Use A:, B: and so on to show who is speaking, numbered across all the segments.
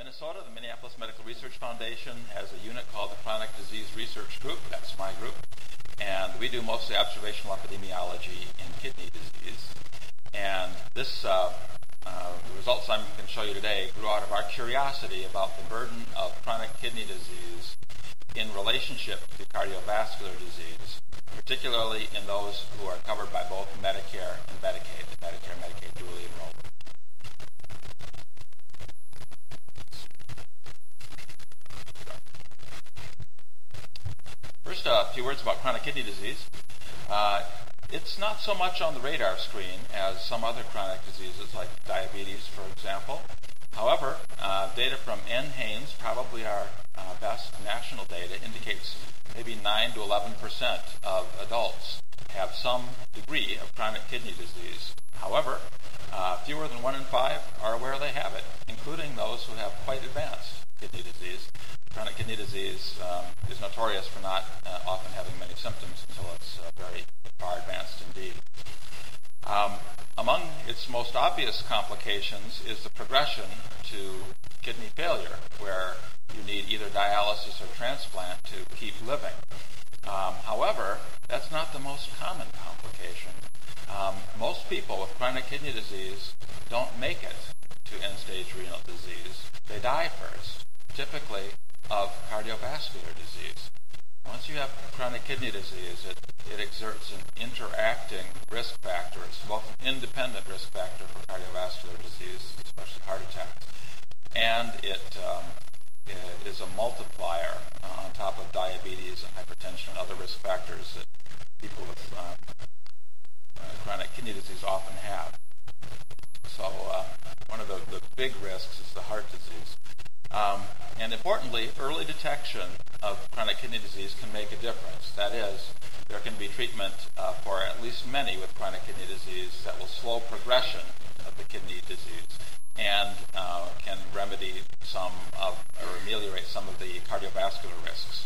A: Minnesota, the Minneapolis Medical Research Foundation has a unit called the Chronic Disease Research Group. That's my group. And we do mostly observational epidemiology in kidney disease. And this, the results I'm going to show you today grew out of our curiosity about the burden of chronic kidney disease in relationship to cardiovascular disease, particularly in those who are covered by both Medicare and Medicaid, Medicare and Medicaid dually enrolled. First, a few words about chronic kidney disease. It's not so much on the radar screen as some other chronic diseases like diabetes, for example. However, data from NHANES, probably our best national data, indicates maybe 9 to 11% of adults have some degree of chronic kidney disease. However, fewer than 1 in 5 are aware they have it, including those who have quite advanced kidney disease. Chronic kidney disease is notorious for not often having many symptoms until it's very far advanced indeed. Among its most obvious complications is the progression to kidney failure, where you need either dialysis or transplant to keep living. However, that's not the most common complication. Most people with chronic kidney disease don't make it to end-stage renal disease. They die first, typically of cardiovascular disease. Once you have chronic kidney disease, it exerts an interacting risk factor. It's both an independent risk factor for cardiovascular disease, especially heart attacks, and it is a multiplier on top of diabetes and hypertension and other risk factors that people with chronic kidney disease often have. So one of the big risks is the heart disease. And importantly, early detection of chronic kidney disease can make a difference. That is, there can be treatment for at least many with chronic kidney disease that will slow progression of the kidney disease and can remedy some of, or ameliorate some of the cardiovascular risks.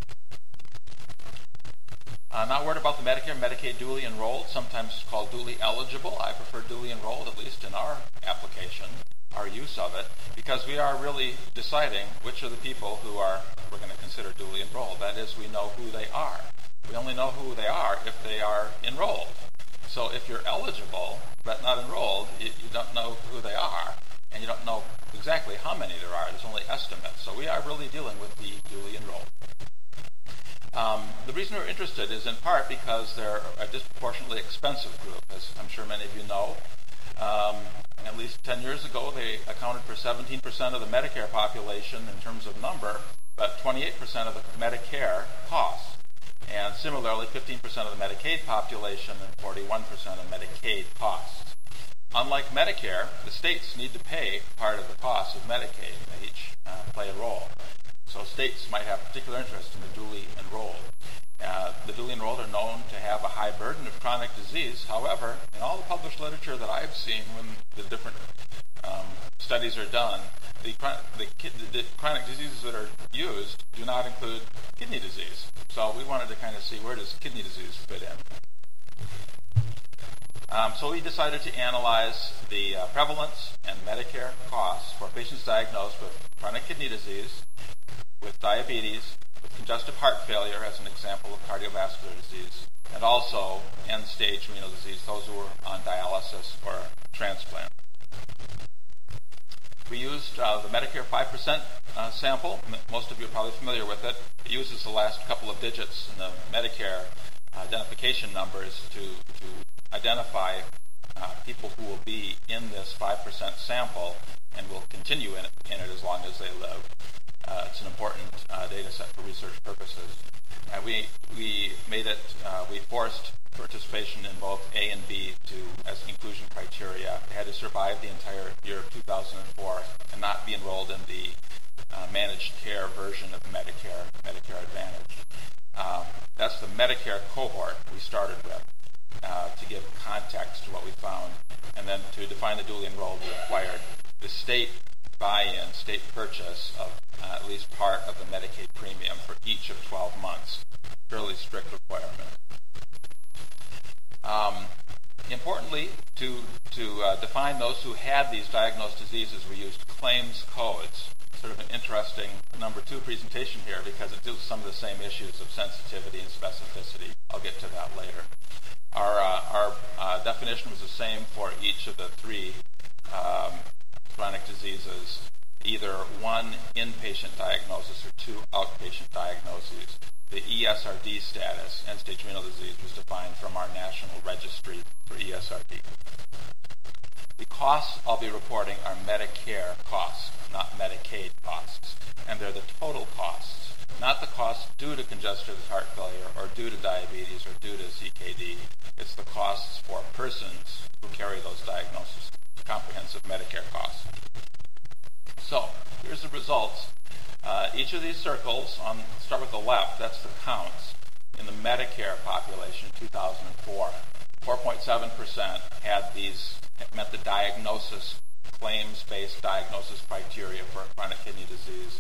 A: Not a word about the Medicare and Medicaid dually enrolled, sometimes called dually eligible. I prefer dually enrolled, at least in our application, our use of it, because we are really deciding which are the people who we're going to consider dually enrolled. That is, we know who they are. We only know who they are if they are enrolled. So if you're eligible but not enrolled, you don't know who they are, and you don't know exactly how many there are. There's only estimates. So we are really dealing with the dually enrolled. The reason we're interested is in part because they're a disproportionately expensive group, as I'm sure many of you know. At least 10 years ago, they accounted for 17% of the Medicare population in terms of number, but 28% of the Medicare costs. And similarly, 15% of the Medicaid population and 41% of Medicaid costs. Unlike Medicare, the states need to pay part of the cost of Medicaid. They each play a role. So states might have particular interest in the dually enrolled. The dually enrolled are known to have a high burden of chronic disease. However, in all the published literature that I've seen when the different studies are done, the chronic diseases that are used do not include kidney disease. So we wanted to kind of see, where does kidney disease fit in? So we decided to analyze the prevalence and Medicare costs for patients diagnosed with chronic kidney disease, with diabetes, with congestive heart failure as an example of cardiovascular disease, and also end-stage renal disease, those who are on dialysis or transplant. We used the Medicare 5% sample. Most of you are probably familiar with it. It uses the last couple of digits in the Medicare identification numbers to identify people who will be in this 5% sample and will continue in it as long as they live. It's an important data set for research purposes. We made it. We forced participation in both A and B as inclusion criteria. They had to survive the entire year of 2004 and not be enrolled in the managed care version of Medicare Advantage. That's the Medicare cohort we started with to give context to what we found, and then to define the dually enrolled, we required the state buy-in, state purchase of at least part of the Medicaid premium for each of 12 months. Fairly strict requirement. Importantly, to define those who had these diagnosed diseases, we used claims codes. interesting number 2 presentation here because it deals with some of the same issues of sensitivity and specificity. I'll get to that later. Our definition was the same for each of the 3 chronic diseases, either 1 inpatient diagnosis or 2 outpatient diagnoses. The ESRD status, end-stage renal disease, was defined from our national registry for ESRD. The costs I'll be reporting are Medicare costs, not Medicaid costs, and they're the total costs, not the costs due to congestive heart failure or due to diabetes or due to CKD. It's the costs for persons who carry those diagnoses, comprehensive Medicare costs. So here's the results. Each of these circles, start with the left, that's the counts in the Medicare population in 2004. 4.7% met the diagnosis, claims-based diagnosis criteria for chronic kidney disease,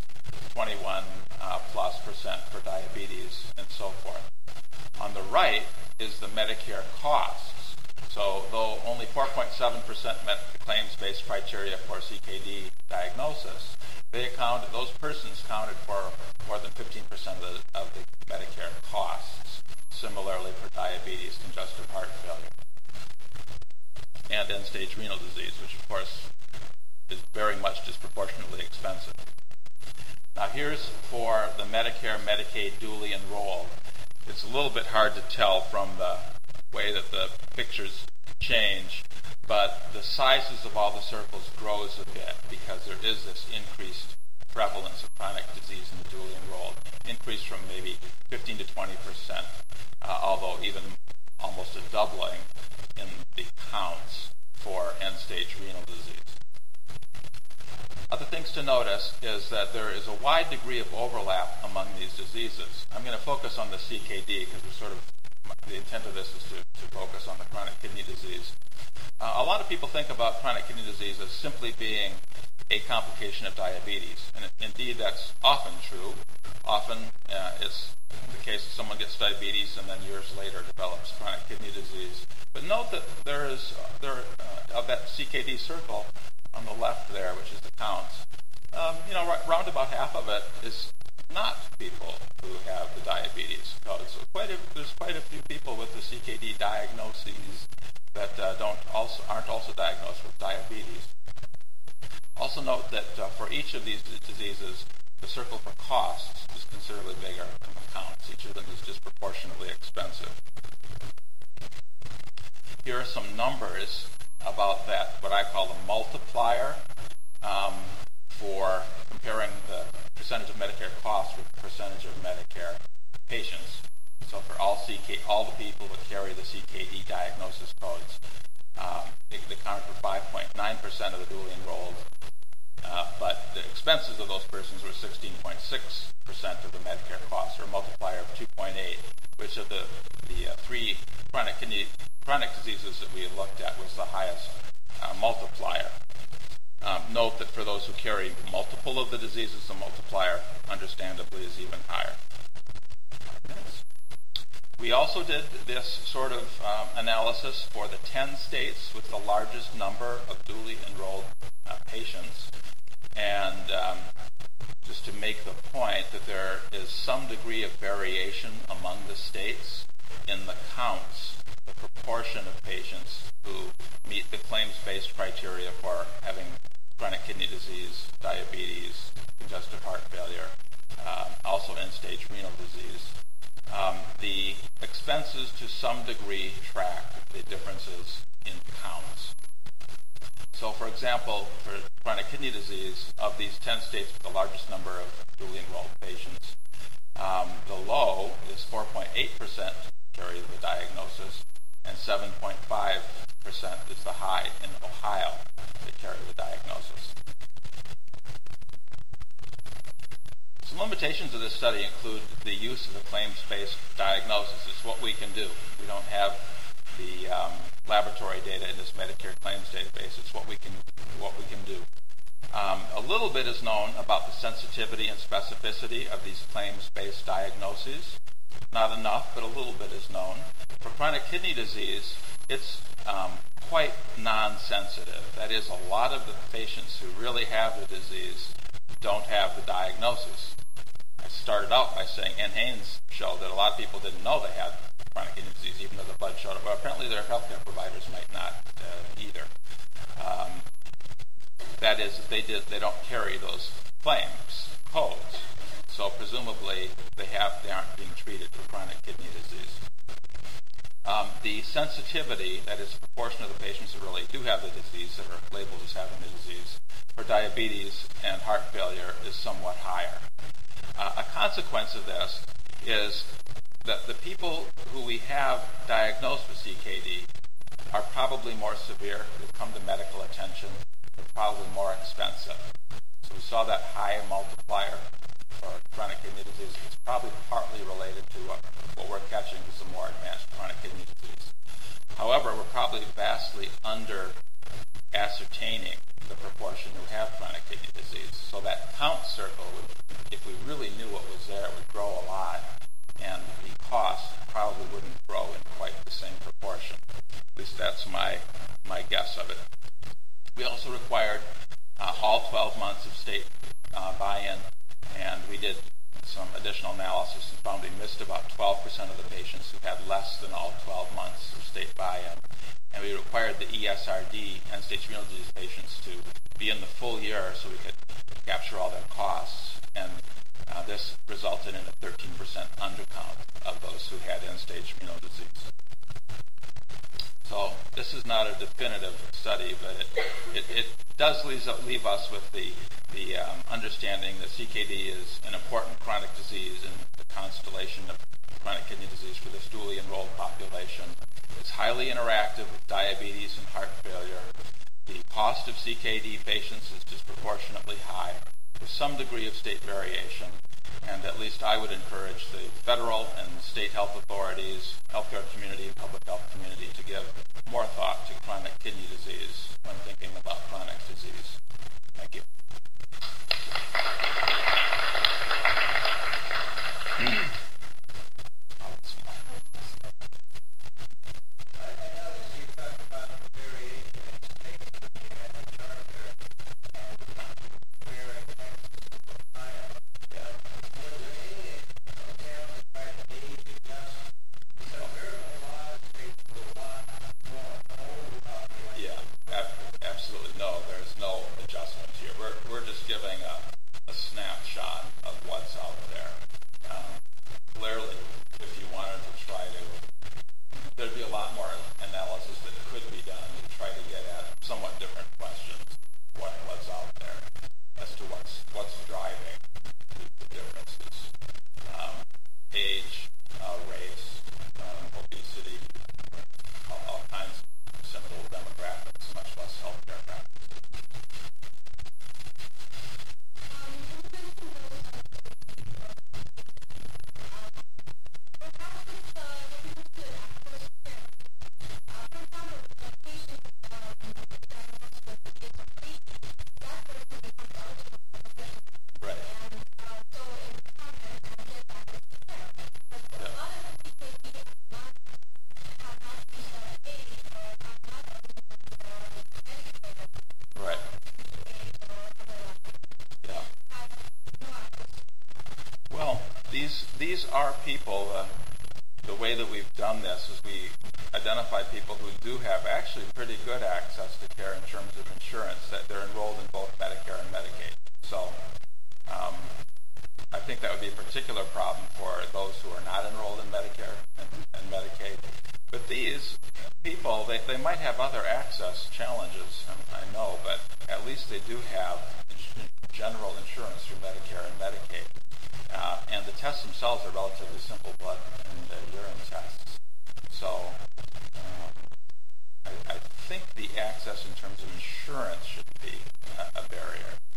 A: 21+% for diabetes, and so forth. On the right is the Medicare costs. So though only 4.7% met the claims-based criteria for CKD diagnosis, those persons counted for more than 15% of the Medicare costs. Similarly for diabetes, congestive heart failure, and end-stage renal disease, which of course is very much disproportionately expensive. Now here's for the Medicare, Medicaid dually enrolled. It's a little bit hard to tell from the way that the pictures change, but the sizes of all the circles grows a bit because there is this increased prevalence of chronic disease in the dually enrolled, increased from maybe 15 to 20%, although even almost a doubling in the counts for end-stage renal disease. Other things to notice is that there is a wide degree of overlap among these diseases. I'm going to focus on the CKD because the intent of this is to focus on the chronic kidney disease. A lot of people think about chronic kidney disease as simply being a complication of diabetes, and indeed that's often true. Often it's the case that someone gets diabetes and then years later develops chronic kidney disease. But note that there of that CKD circle on the left there, which is the counts, round about half of it is not people who have the diabetes code. So there's quite a few people with the CKD diagnoses that aren't also diagnosed with diabetes. Also note that for each of these diseases, the circle for costs is considerably bigger than the counts. Each of them is disproportionately expensive. Here are some numbers about that, what I call the multiplier, for comparing the percentage of Medicare costs with the percentage of Medicare patients. So for all the people that carry the CKD diagnosis codes, they account for 5.9% of the dually enrolled, but the expenses of those persons were 16.6% of the Medicare costs, or a multiplier of 2.8, which of the 3 chronic diseases that we had looked at was the highest multiplier. Note that for those who carry multiple of the diseases, the multiplier, understandably, is even higher. We also did this sort of analysis for the 10 states with the largest number of duly enrolled patients, and just to make the point that there is some degree of variation among the states in the counts, the proportion of patients who meet the claims-based criteria for having chronic kidney disease, diabetes, congestive heart failure, also end-stage renal disease. The expenses to some degree track the differences in counts. So, for example, for chronic kidney disease, of these 10 states with the largest number of duly enrolled patients, the low is 4.8% carry the diagnosis, and 7.5% is the high in Ohio that carry the diagnosis. Some limitations of this study include the use of the claims-based diagnosis. It's what we can do. We don't have the laboratory data in this Medicare claims database. It's what we can do. A little bit is known about the sensitivity and specificity of these claims-based diagnoses. Not enough, but a little bit is known. For chronic kidney disease, it's quite non-sensitive. That is, a lot of the patients who really have the disease don't have the diagnosis. I started out by saying NHANES showed that a lot of people didn't know they had chronic kidney disease, even though the blood showed it. Well, apparently their healthcare providers might not either. That is, if they don't carry those claims codes. So presumably they aren't being treated for chronic kidney disease. The sensitivity, that is the proportion of the patients that really do have the disease, that are labeled as having the disease, for diabetes and heart failure is somewhat higher. A consequence of this is that the people who we have diagnosed with CKD are probably more severe. They've come to medical attention. They're probably more expensive. So we saw that high multiplier for chronic kidney disease. It's probably partly related to what we're catching is the more advanced chronic kidney disease. However, we're probably vastly under ascertaining the proportion who have chronic kidney disease. So that count circle, if we really knew what was there, would grow a lot, and the cost probably wouldn't grow in quite the same proportion. At least that's my guess of it. We also required all 12 months of state buy-in, and we did some additional analysis and found we missed about 12% of the patients who had less than all 12 months of state buy-in. And we required the ESRD, end-stage renal disease patients, to be in the full year so we could capture all their costs. And this resulted in a 13% undercount of those who had end-stage renal disease. So this is not a definitive study, but it does leave us with the understanding that CKD is an important chronic disease in the constellation of chronic kidney disease for this dually enrolled population. It's highly interactive with diabetes and heart failure. The cost of CKD patients is disproportionately high. There's some degree of state variation, and at least I would encourage the federal and state health authorities, healthcare community, and public health community to give more thought to chronic kidney disease when thinking about chronic disease. Thank you. These are people, the way that we've done this is we identify people who do have actually pretty good access to care in terms of insurance, that they're enrolled in both Medicare and Medicaid. So I think that would be a particular problem for those who are not enrolled in Medicare and Medicaid. But these people, they might have other access challenges, I know, but at least they do have general insurance through Medicare and Medicaid. And the tests themselves are relatively simple blood and urine tests. So I think the access in terms of insurance should be a barrier.